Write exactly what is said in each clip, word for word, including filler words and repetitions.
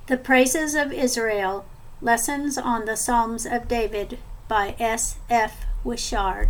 The Praises of Israel, Lessons on the Psalms of David by S F Wishart.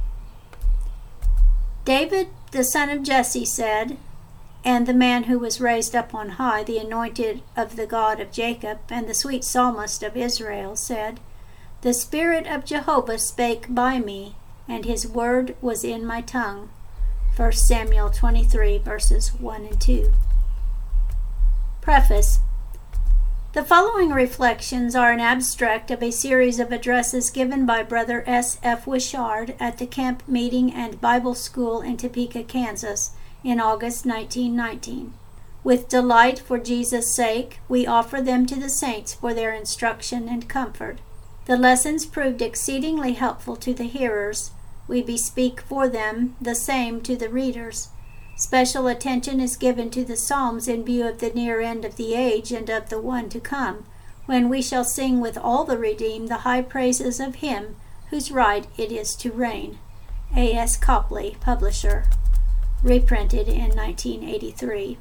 David, the son of Jesse, said, and the man who was raised up on high, the anointed of the God of Jacob, and the sweet psalmist of Israel, said, The Spirit of Jehovah spake by me, and his word was in my tongue. First Samuel twenty-three, verses one and two. Preface. The following reflections are an abstract of a series of addresses given by Brother S F Wishart at the Camp Meeting and Bible School in Topeka, Kansas, in August nineteen nineteen. With delight for Jesus' sake, we offer them to the saints for their instruction and comfort. The lessons proved exceedingly helpful to the hearers. We bespeak for them the same to the readers. Special attention is given to the Psalms in view of the near end of the age and of the one to come, when we shall sing with all the redeemed the high praises of him whose right it is to reign. A S Copley, Publisher. Reprinted in nineteen eighty-three.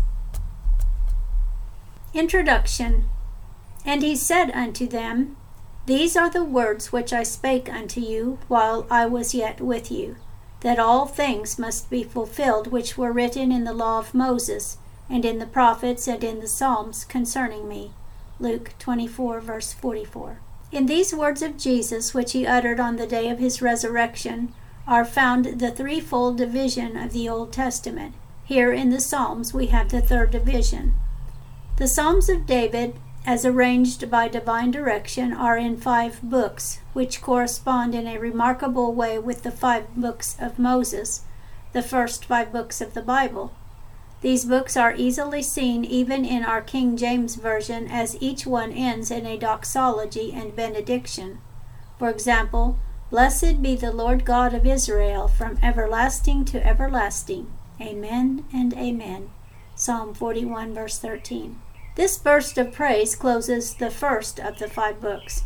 Introduction. And he said unto them, These are the words which I spake unto you while I was yet with you, that all things must be fulfilled which were written in the law of Moses, and in the prophets, and in the Psalms concerning me. Luke twenty-four, verse forty-four. In these words of Jesus, which he uttered on the day of his resurrection, are found the threefold division of the Old Testament. Here in the Psalms we have the third division. The Psalms of David, as arranged by divine direction, are in five books, which correspond in a remarkable way with the five books of Moses, the first five books of the Bible. These books are easily seen even in our King James Version, as each one ends in a doxology and benediction. For example, Blessed be the Lord God of Israel, from everlasting to everlasting. Amen and amen. Psalm forty-one, verse thirteen. This burst of praise closes the first of the five books.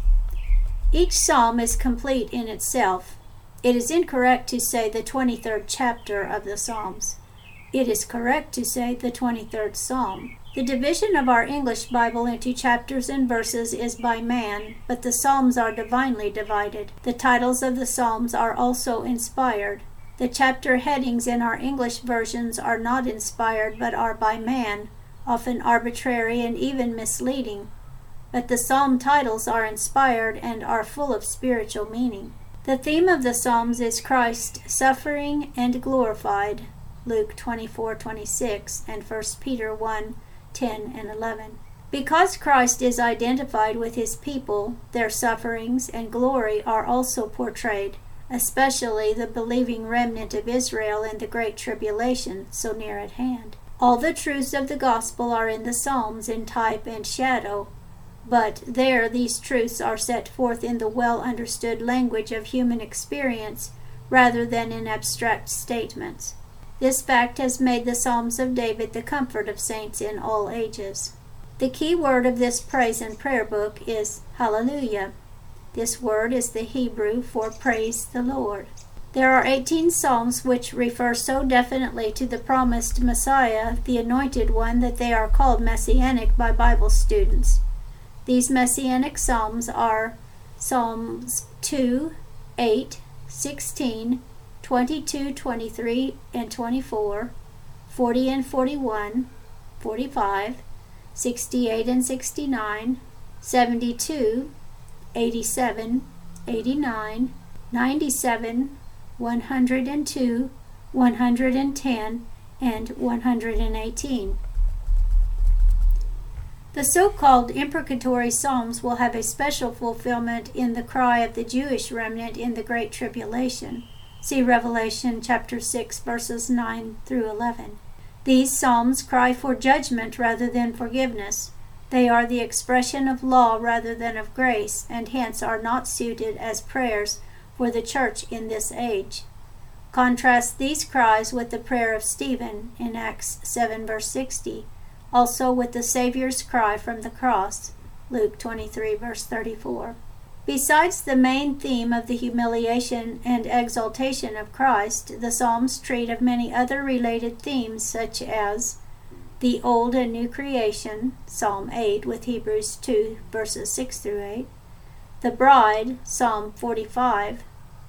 Each psalm is complete in itself. It is incorrect to say the twenty-third chapter of the Psalms. It is correct to say the twenty-third psalm. The division of our English Bible into chapters and verses is by man, but the Psalms are divinely divided. The titles of the Psalms are also inspired. The chapter headings in our English versions are not inspired, but are by man, often arbitrary and even misleading. But the psalm titles are inspired and are full of spiritual meaning. The theme of the Psalms is Christ suffering and glorified, Luke twenty-four, twenty-six, and First Peter one, ten and eleven. Because Christ is identified with his people, their sufferings and glory are also portrayed, especially the believing remnant of Israel in the Great Tribulation, so near at hand. All the truths of the gospel are in the Psalms in type and shadow, but there these truths are set forth in the well-understood language of human experience rather than in abstract statements. This fact has made the Psalms of David the comfort of saints in all ages. The key word of this praise and prayer book is hallelujah. This word is the Hebrew for praise the Lord. There are eighteen psalms which refer so definitely to the promised Messiah, the Anointed One, that they are called messianic by Bible students. These messianic psalms are Psalms two, eight, sixteen, twenty-two, twenty-three, and twenty-four, forty and forty-one, forty-five, sixty-eight and sixty-nine, seventy-two, eighty-seven, eighty-nine, ninety-seven, one hundred two, one hundred ten, and one hundred eighteen. The so-called imprecatory psalms will have a special fulfillment in the cry of the Jewish remnant in the Great Tribulation. See Revelation chapter six, verses nine through eleven. These psalms cry for judgment rather than forgiveness. They are the expression of law rather than of grace, and hence are not suited as prayers for the church in this age. Contrast these cries with the prayer of Stephen in Acts seven, verse sixty, also with the Savior's cry from the cross, Luke twenty-three, verse thirty-four. Besides the main theme of the humiliation and exaltation of Christ, the Psalms treat of many other related themes, such as The Old and New Creation, Psalm eight, with Hebrews two, verses six through eight. The Bride, Psalm forty-five.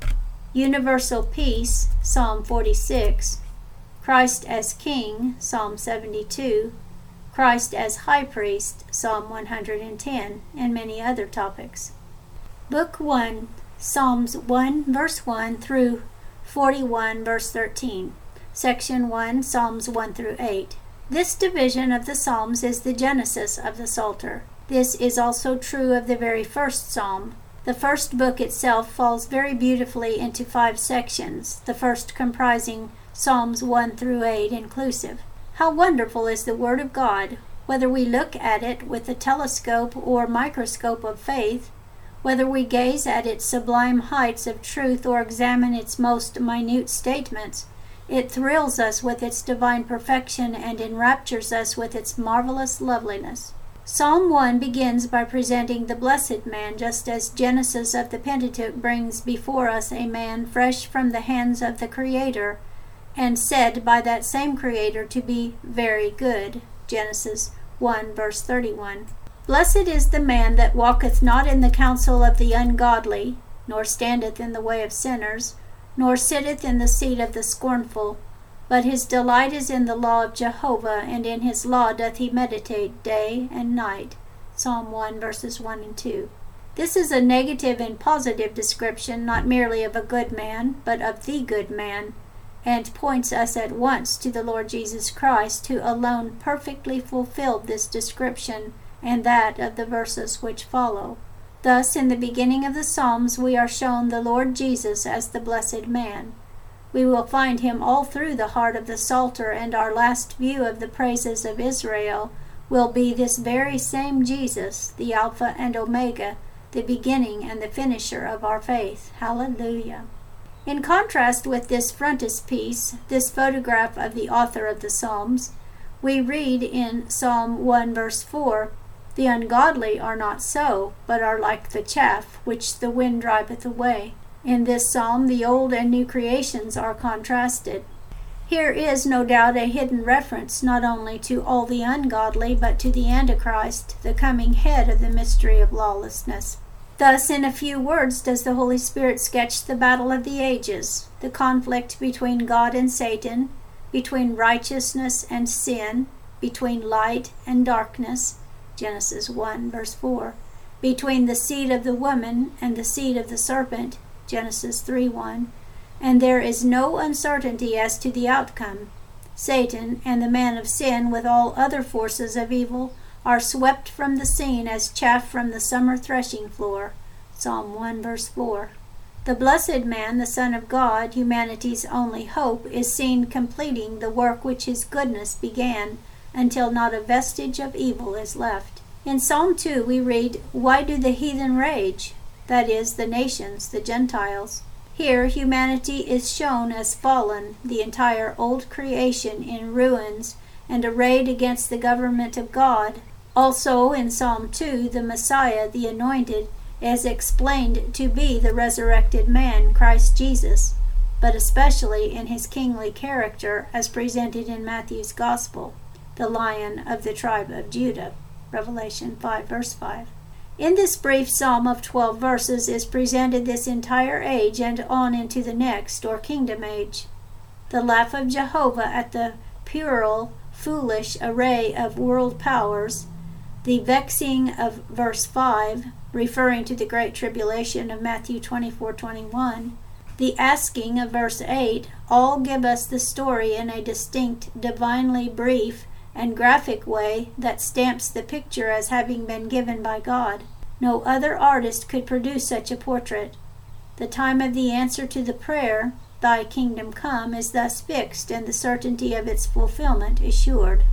Universal Peace, Psalm forty-six. Christ as King, Psalm seventy-two. Christ as High Priest, Psalm one hundred ten, and many other topics. Book one, Psalms one, verse one through forty-one, verse thirteen. Section one, Psalms one through eight. This division of the Psalms is the genesis of the Psalter. This is also true of the very first psalm. The first book itself falls very beautifully into five sections, the first comprising Psalms one through eight inclusive. How wonderful is the Word of God, whether we look at it with the telescope or microscope of faith, whether we gaze at its sublime heights of truth or examine its most minute statements. It thrills us with its divine perfection and enraptures us with its marvelous loveliness. Psalm one begins by presenting the blessed man, just as Genesis of the Pentateuch brings before us a man fresh from the hands of the Creator, and said by that same Creator to be very good. Genesis one, verse thirty-one. Blessed is the man that walketh not in the counsel of the ungodly, nor standeth in the way of sinners, nor sitteth in the seat of the scornful. But his delight is in the law of Jehovah, and in his law doth he meditate day and night. Psalm one, verses one and two. This is a negative and positive description, not merely of a good man, but of the good man, and points us at once to the Lord Jesus Christ, who alone perfectly fulfilled this description and that of the verses which follow. Thus, in the beginning of the Psalms, we are shown the Lord Jesus as the blessed man. We will find him all through the heart of the Psalter, and our last view of the praises of Israel will be this very same Jesus, the Alpha and Omega, the beginning and the finisher of our faith. Hallelujah. In contrast with this frontispiece, this photograph of the author of the Psalms, we read in Psalm one, verse four, The ungodly are not so, but are like the chaff which the wind driveth away. In this psalm, the old and new creations are contrasted. Here is no doubt a hidden reference not only to all the ungodly, but to the Antichrist, the coming head of the mystery of lawlessness. Thus, in a few words, does the Holy Spirit sketch the battle of the ages, the conflict between God and Satan, between righteousness and sin, between light and darkness, Genesis one, verse four, between the seed of the woman and the seed of the serpent, Genesis three, one, and there is no uncertainty as to the outcome. Satan and the man of sin, with all other forces of evil, are swept from the scene as chaff from the summer threshing floor, Psalm one, verse four. The blessed man, the Son of God, humanity's only hope, is seen completing the work which his goodness began, until not a vestige of evil is left. In Psalm two we read, Why do the heathen rage? That is, the nations, the Gentiles. Here humanity is shown as fallen, the entire old creation in ruins and arrayed against the government of God. Also in Psalm two, the Messiah, the Anointed, is explained to be the resurrected man, Christ Jesus, but especially in his kingly character as presented in Matthew's Gospel, the Lion of the tribe of Judah, Revelation five, verse five. In this brief psalm of twelve verses is presented this entire age and on into the next, or kingdom age. The laugh of Jehovah at the puerile, foolish array of world powers, the vexing of verse five, referring to the great tribulation of Matthew twenty-four, twenty-one, the asking of verse eight, all give us the story in a distinct, divinely brief, and graphic way that stamps the picture as having been given by God. No other artist could produce such a portrait. The time of the answer to the prayer, Thy kingdom come, is thus fixed, and the certainty of its fulfillment assured.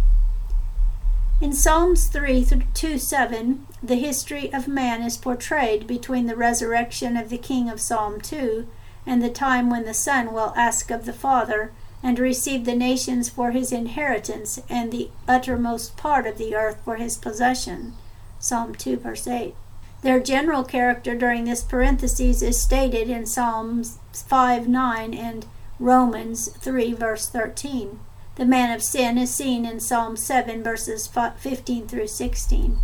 In Psalms three, two, seven, the history of man is portrayed between the resurrection of the king of Psalm two and the time when the Son will ask of the Father and receive the nations for his inheritance and the uttermost part of the earth for his possession, Psalm two, verse eight. Their general character during this parenthesis is stated in Psalms five, nine and Romans three, verse thirteen. The man of sin is seen in Psalm seven, verses fifteen through sixteen.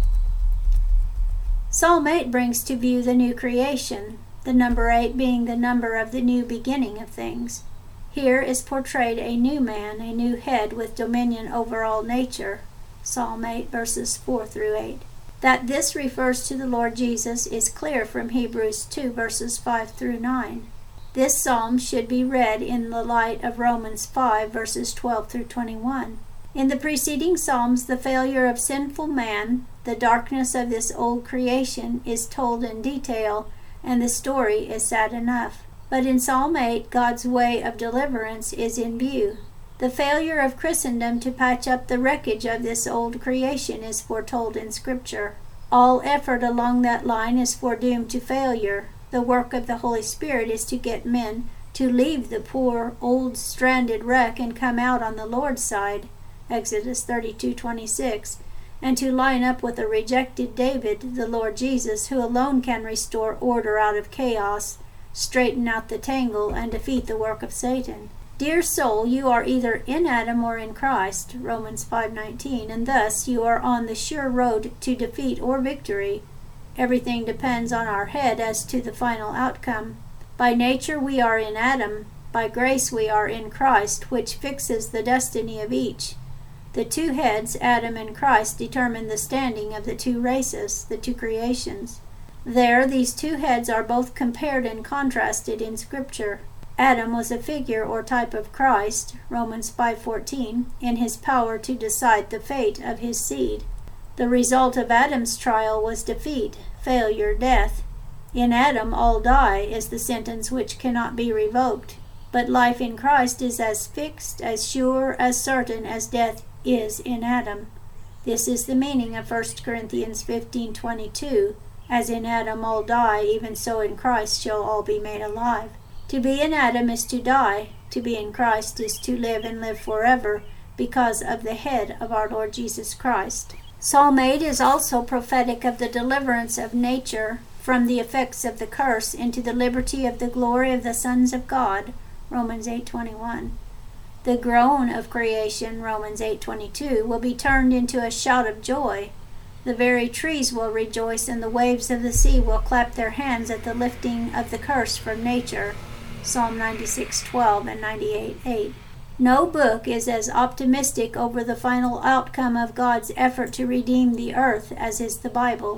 Psalm eight brings to view the new creation, the number eight being the number of the new beginning of things. Here is portrayed a new man, a new head with dominion over all nature. Psalm eight, verses four through eight. That this refers to the Lord Jesus is clear from Hebrews two, verses five through nine. This psalm should be read in the light of Romans five, verses twelve through twenty-one. In the preceding psalms, the failure of sinful man, the darkness of this old creation, is told in detail, and the story is sad enough. But in Psalm eight, God's way of deliverance is in view. The failure of Christendom to patch up the wreckage of this old creation is foretold in Scripture. All effort along that line is foredoomed to failure. The work of the Holy Spirit is to get men to leave the poor, old, stranded wreck and come out on the Lord's side, Exodus thirty-two twenty-six, and to line up with a rejected David, the Lord Jesus, who alone can restore order out of chaos, straighten out the tangle, and defeat the work of Satan. Dear soul, you are either in Adam or in Christ, Romans five nineteen, and thus you are on the sure road to defeat or victory. Everything depends on our head as to the final outcome. By nature we are in Adam, by grace we are in Christ, which fixes the destiny of each. The two heads, Adam and Christ, determine the standing of the two races, the two creations. There, these two heads are both compared and contrasted in Scripture. Adam was a figure or type of Christ, Romans five fourteen, in his power to decide the fate of his seed. The result of Adam's trial was defeat, failure, death. In Adam all die is the sentence which cannot be revoked, but life in Christ is as fixed, as sure, as certain as death is in Adam. This is the meaning of First Corinthians fifteen twenty-two, as in Adam all die, even so in Christ shall all be made alive. To be in Adam is to die, to be in Christ is to live and live forever, because of the head of our Lord Jesus Christ. Psalm eight is also prophetic of the deliverance of nature from the effects of the curse into the liberty of the glory of the sons of God, Romans eight twenty-one. The groan of creation, Romans eight twenty-two, will be turned into a shout of joy. The very trees will rejoice, and the waves of the sea will clap their hands at the lifting of the curse from nature, Psalm ninety-six twelve and ninety-eight eight. No book is as optimistic over the final outcome of God's effort to redeem the earth as is the Bible.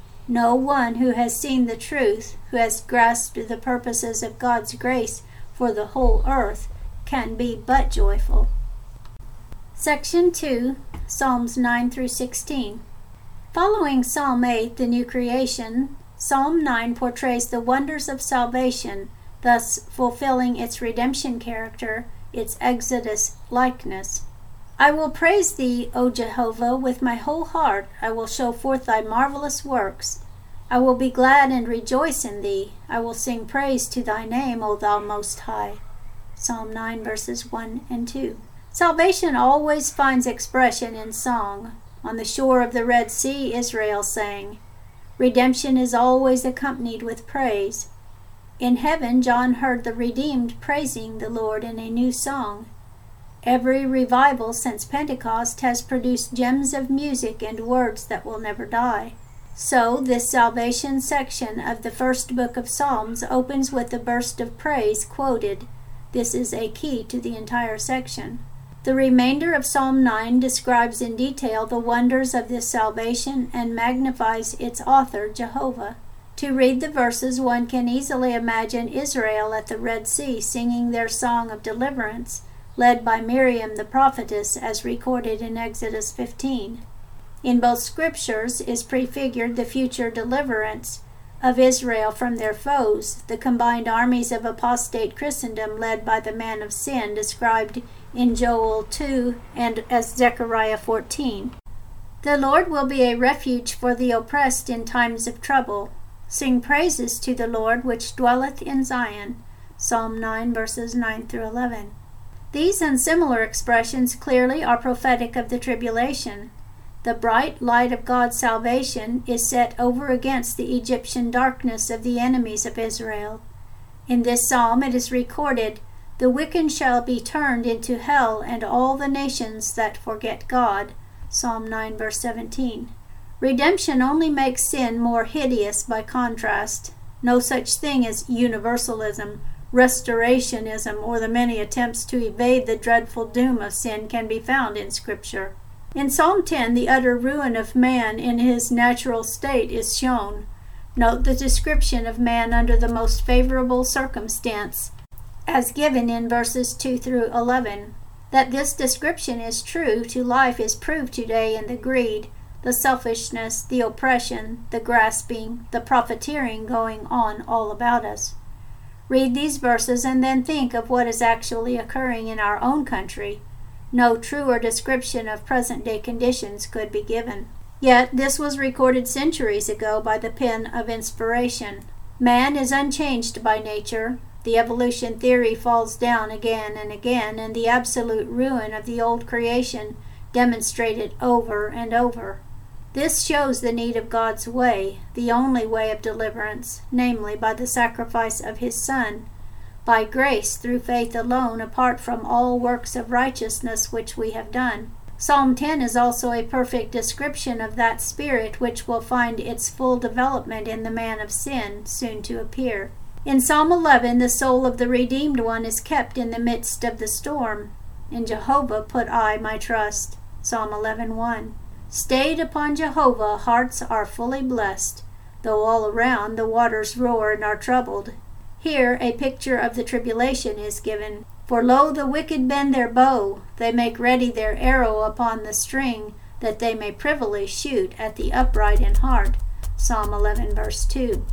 No one who has seen the truth, who has grasped the purposes of God's grace for the whole earth, can be but joyful. Section two, Psalms nine through sixteen. Following Psalm eight, the new creation, Psalm nine portrays the wonders of salvation, thus fulfilling its redemption character, its Exodus likeness. I will praise thee, O Jehovah, with my whole heart. I will show forth thy marvelous works. I will be glad and rejoice in thee. I will sing praise to thy name, O thou most high. Psalm nine, verses one and two. Salvation always finds expression in song. On the shore of the Red Sea, Israel sang. Redemption is always accompanied with praise. In heaven, John heard the redeemed praising the Lord in a new song. Every revival since Pentecost has produced gems of music and words that will never die. So, this salvation section of the first book of Psalms opens with the burst of praise quoted. This is a key to the entire section. The remainder of Psalm nine describes in detail the wonders of this salvation and magnifies its author, Jehovah. To read the verses, one can easily imagine Israel at the Red Sea singing their song of deliverance, led by Miriam the prophetess, as recorded in Exodus fifteen. In both scriptures is prefigured the future deliverance of Israel from their foes, the combined armies of apostate Christendom led by the man of sin described in Joel two and as Zechariah fourteen. The Lord will be a refuge for the oppressed in times of trouble. Sing praises to the Lord which dwelleth in Zion. Psalm nine, verses nine through eleven. These and similar expressions clearly are prophetic of the tribulation. The bright light of God's salvation is set over against the Egyptian darkness of the enemies of Israel. In this psalm it is recorded, The wicked shall be turned into hell, and all the nations that forget God. Psalm nine, verse seventeen. Redemption only makes sin more hideous by contrast. No such thing as universalism, restorationism, or the many attempts to evade the dreadful doom of sin can be found in Scripture. In Psalm ten, the utter ruin of man in his natural state is shown. Note the description of man under the most favorable circumstance, as given in verses two through eleven. That this description is true to life is proved today in the greed, the selfishness, the oppression, the grasping, the profiteering going on all about us. Read these verses and then think of what is actually occurring in our own country. No truer description of present-day conditions could be given. Yet this was recorded centuries ago by the pen of inspiration. Man is unchanged by nature. The evolution theory falls down again and again, and the absolute ruin of the old creation demonstrated over and over. This shows the need of God's way, the only way of deliverance, namely by the sacrifice of His Son, by grace through faith alone, apart from all works of righteousness which we have done. Psalm ten is also a perfect description of that spirit which will find its full development in the man of sin, soon to appear. In Psalm eleven, the soul of the redeemed one is kept in the midst of the storm. In Jehovah put I my trust. Psalm eleven one. Stayed upon Jehovah, hearts are fully blessed, though all around the waters roar and are troubled. Here a picture of the tribulation is given. For lo, the wicked bend their bow, they make ready their arrow upon the string, that they may privily shoot at the upright in heart. Psalm eleven, verse two.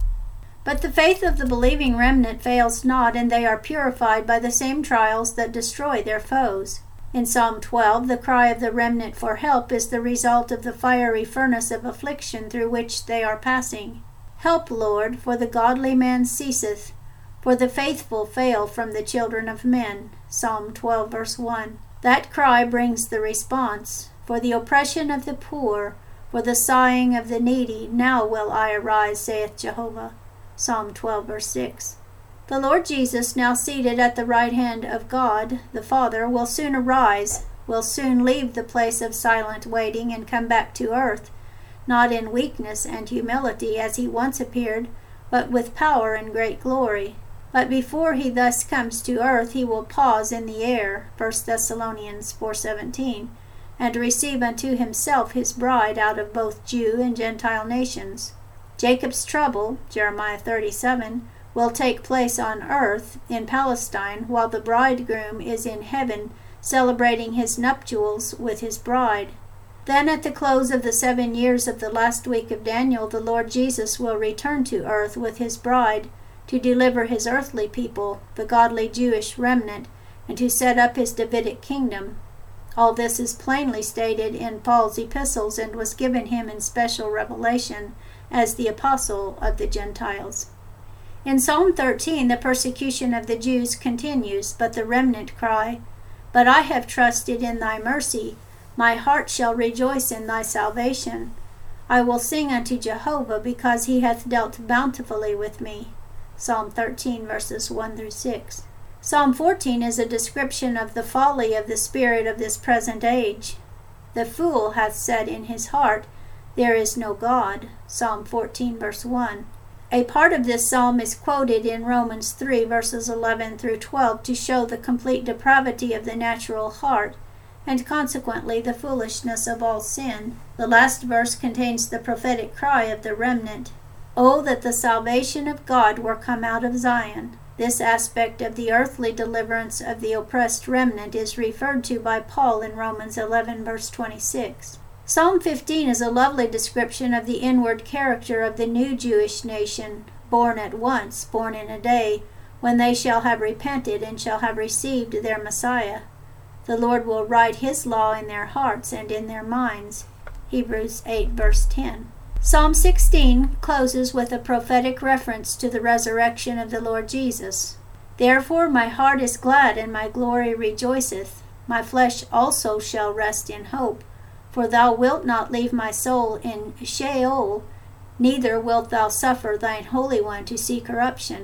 But the faith of the believing remnant fails not, and they are purified by the same trials that destroy their foes. In Psalm twelve, the cry of the remnant for help is the result of the fiery furnace of affliction through which they are passing. Help, Lord, for the godly man ceaseth, for the faithful fail from the children of men. Psalm twelve, verse one. That cry brings the response, for the oppression of the poor, for the sighing of the needy, now will I arise, saith Jehovah. Psalm twelve, verse six. The Lord Jesus, now seated at the right hand of God, the Father, will soon arise, will soon leave the place of silent waiting and come back to earth, not in weakness and humility as he once appeared, but with power and great glory. But before he thus comes to earth, he will pause in the air, First Thessalonians four seventeen, and receive unto himself his bride out of both Jew and Gentile nations. Jacob's trouble, Jeremiah thirty-seven, will take place on earth in Palestine, while the bridegroom is in heaven celebrating his nuptials with his bride. Then at the close of the seven years of the last week of Daniel, the Lord Jesus will return to earth with his bride to deliver his earthly people, the godly Jewish remnant, and to set up his Davidic kingdom. All this is plainly stated in Paul's epistles and was given him in special revelation as the apostle of the Gentiles. In Psalm thirteen, the persecution of the Jews continues, but the remnant cry, But I have trusted in thy mercy. My heart shall rejoice in thy salvation. I will sing unto Jehovah, because he hath dealt bountifully with me. Psalm thirteen, verses one through six. Psalm fourteen is a description of the folly of the spirit of this present age. The fool hath said in his heart, There is no God. Psalm fourteen, verse one. A part of this psalm is quoted in Romans three, verses eleven through twelve, to show the complete depravity of the natural heart, and consequently the foolishness of all sin. The last verse contains the prophetic cry of the remnant, Oh, that the salvation of God were come out of Zion. This aspect of the earthly deliverance of the oppressed remnant is referred to by Paul in Romans eleven, verse twenty-six. Psalm fifteen is a lovely description of the inward character of the new Jewish nation, born at once, born in a day, when they shall have repented and shall have received their Messiah. The Lord will write his law in their hearts and in their minds. Hebrews eight, verse ten. Psalm sixteen closes with a prophetic reference to the resurrection of the Lord Jesus. Therefore my heart is glad and my glory rejoiceth. My flesh also shall rest in hope. For thou wilt not leave my soul in Sheol, neither wilt thou suffer thine Holy One to see corruption.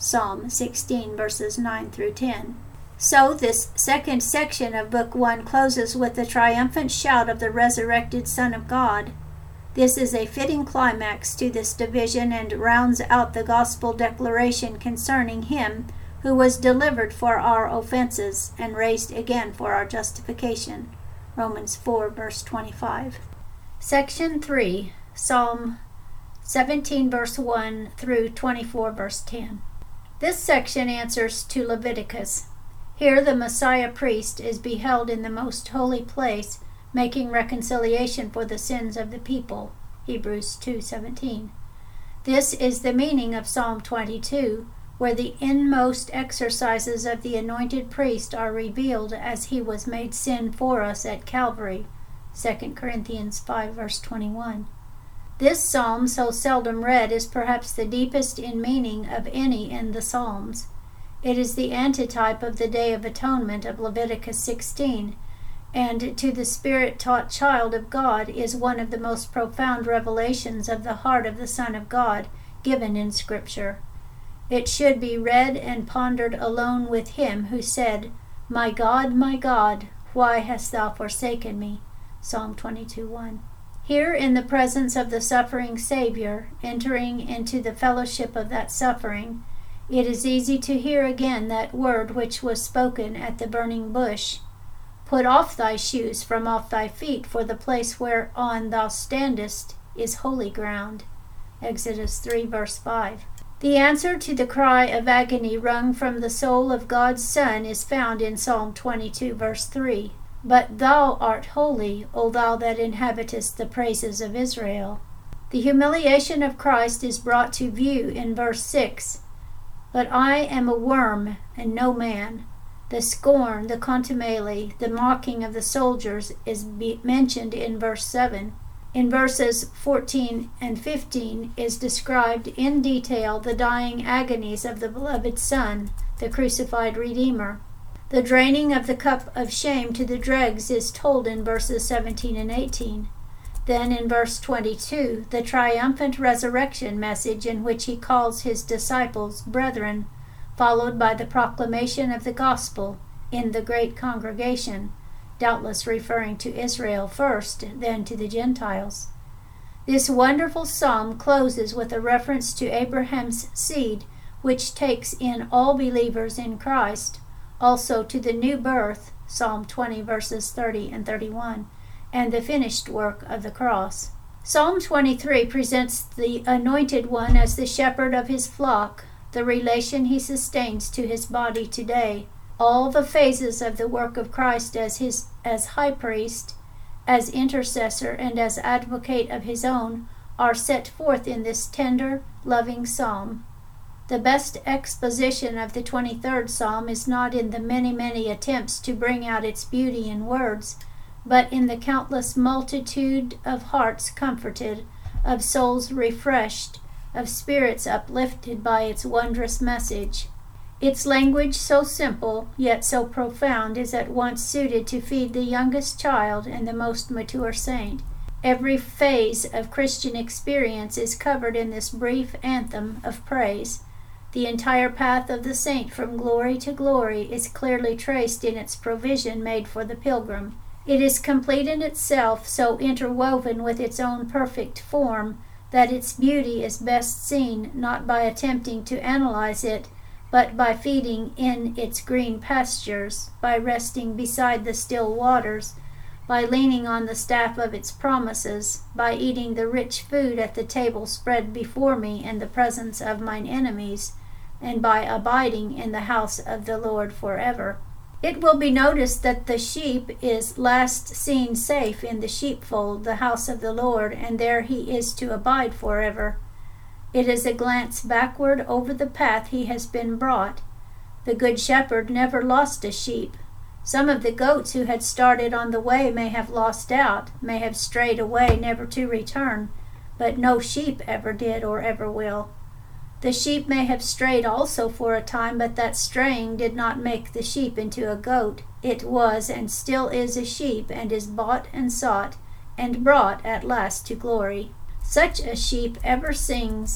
Psalm sixteen, verses nine through ten. So this second section of Book one closes with the triumphant shout of the resurrected Son of God. This is a fitting climax to this division and rounds out the gospel declaration concerning him who was delivered for our offenses and raised again for our justification. Romans four, verse twenty-five. Section three, Psalm seventeen, verse one through twenty-four, verse ten. This section answers to Leviticus. Here the Messiah priest is beheld in the most holy place, making reconciliation for the sins of the people. Hebrews two seventeen. This is the meaning of Psalm twenty-two, where the inmost exercises of the anointed priest are revealed as he was made sin for us at Calvary. Second Corinthians five, verse twenty-one. This psalm, so seldom read, is perhaps the deepest in meaning of any in the Psalms. It is the antitype of the Day of Atonement of Leviticus sixteen, and to the Spirit-taught child of God is one of the most profound revelations of the heart of the Son of God given in Scripture. It should be read and pondered alone with him who said, "My God, my God, why hast thou forsaken me?" Psalm twenty-two one. Here, in the presence of the suffering Savior, entering into the fellowship of that suffering, it is easy to hear again that word which was spoken at the burning bush. Put off thy shoes from off thy feet, for the place whereon thou standest is holy ground. Exodus three, verse five. The answer to the cry of agony wrung from the soul of God's Son is found in Psalm twenty-two, verse three. But thou art holy, O thou that inhabitest the praises of Israel. The humiliation of Christ is brought to view in verse six. But I am a worm and no man. The scorn, the contumely, the mocking of the soldiers is be mentioned in verse seven. In verses fourteen and fifteen is described in detail the dying agonies of the beloved Son, the crucified Redeemer. The draining of the cup of shame to the dregs is told in verses seventeen and eighteen. Then in verse twenty-two, the triumphant resurrection message in which he calls his disciples brethren, followed by the proclamation of the gospel in the great congregation, doubtless referring to Israel first, then to the Gentiles. This wonderful psalm closes with a reference to Abraham's seed, which takes in all believers in Christ, also to the new birth, Psalm twenty, verses thirty and thirty-one, and the finished work of the cross. Psalm twenty-three presents the Anointed One as the shepherd of his flock, the relation he sustains to his body today, all the phases of the work of Christ as his as high priest, as intercessor, and as advocate of his own are set forth in this tender, loving psalm. The best exposition of the twenty-third psalm is not in the many, many attempts to bring out its beauty in words, but in the countless multitude of hearts comforted, of souls refreshed, of spirits uplifted by its wondrous message. Its language, so simple, yet so profound, is at once suited to feed the youngest child and the most mature saint. Every phase of Christian experience is covered in this brief anthem of praise. The entire path of the saint from glory to glory is clearly traced in its provision made for the pilgrim. It is complete in itself, so interwoven with its own perfect form, that its beauty is best seen not by attempting to analyze it, but by feeding in its green pastures, by resting beside the still waters, by leaning on the staff of its promises, by eating the rich food at the table spread before me in the presence of mine enemies, and by abiding in the house of the Lord forever. It will be noticed that the sheep is last seen safe in the sheepfold, the house of the Lord, and there he is to abide forever. It is a glance backward over the path he has been brought. The good shepherd never lost a sheep. Some of the goats who had started on the way may have lost out, may have strayed away never to return, but no sheep ever did or ever will. The sheep may have strayed also for a time, but that straying did not make the sheep into a goat. It was and still is a sheep, and is bought and sought, and brought at last to glory. Such a sheep ever sings,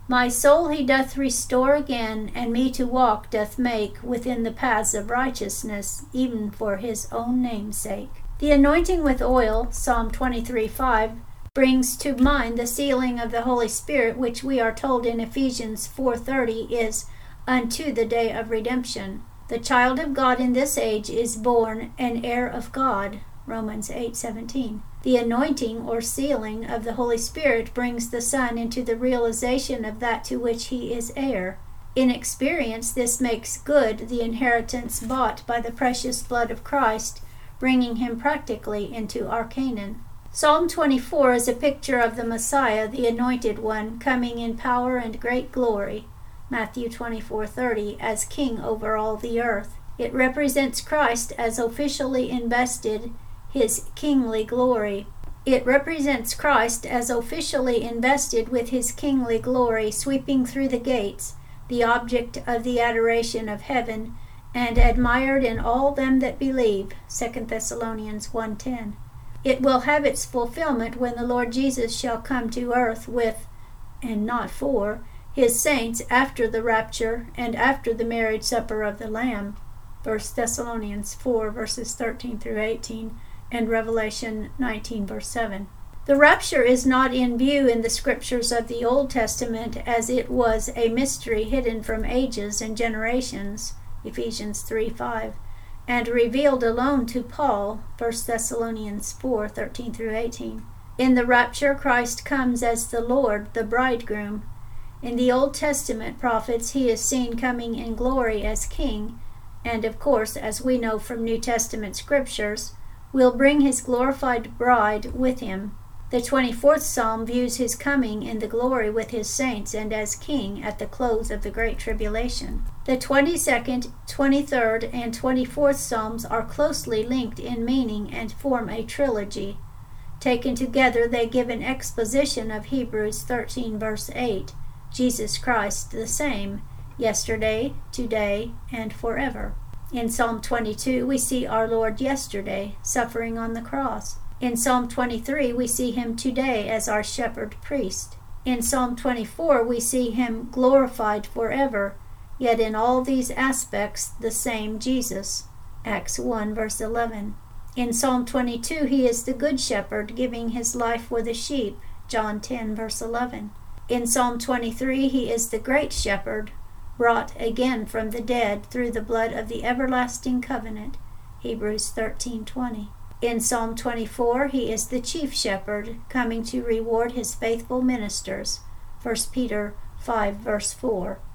My soul he doth restore again, and me to walk doth make within the paths of righteousness, even for his own name's sake. The anointing with oil, Psalm twenty-three five, brings to mind the sealing of the Holy Spirit, which we are told in Ephesians four thirty is unto the day of redemption. The child of God in this age is born an heir of God, Romans eight seventeen. The anointing or sealing of the Holy Spirit brings the Son into the realization of that to which he is heir. In experience, this makes good the inheritance bought by the precious blood of Christ, bringing him practically into our Canaan. Psalm twenty-four is a picture of the Messiah, the Anointed One, coming in power and great glory, Matthew twenty-four thirty, as King over all the earth. It represents Christ as officially invested his kingly glory. It represents Christ as officially invested with his kingly glory, sweeping through the gates, the object of the adoration of heaven, and admired in all them that believe, Second Thessalonians one ten. It will have its fulfillment when the Lord Jesus shall come to earth with, and not for, his saints after the rapture and after the marriage supper of the Lamb, First Thessalonians four verses thirteen through eighteen, and Revelation nineteen verse seven. The rapture is not in view in the scriptures of the Old Testament, as it was a mystery hidden from ages and generations, Ephesians three five, and revealed alone to Paul, First Thessalonians four thirteen through eighteen. In the rapture, Christ comes as the Lord, the bridegroom. In the Old Testament prophets, he is seen coming in glory as king, and of course, as we know from New Testament scriptures, will bring his glorified bride with him. The twenty-fourth Psalm views his coming in the glory with his saints and as king at the close of the Great Tribulation. The twenty-second, twenty-third, and twenty-fourth Psalms are closely linked in meaning and form a trilogy. Taken together, they give an exposition of Hebrews thirteen verse eight, Jesus Christ the same, yesterday, today, and forever. In Psalm twenty-two, we see our Lord yesterday, suffering on the cross. In Psalm twenty-three, we see him today as our shepherd priest. In Psalm twenty-four, we see him glorified forever, yet in all these aspects the same Jesus. Acts one verse eleven. In Psalm twenty-two, he is the good shepherd, giving his life for the sheep, John ten verse eleven. In Psalm twenty-three, he is the great shepherd, brought again from the dead through the blood of the everlasting covenant, Hebrews thirteen twenty. In Psalm twenty-four, he is the chief shepherd, coming to reward his faithful ministers, First Peter five verse four.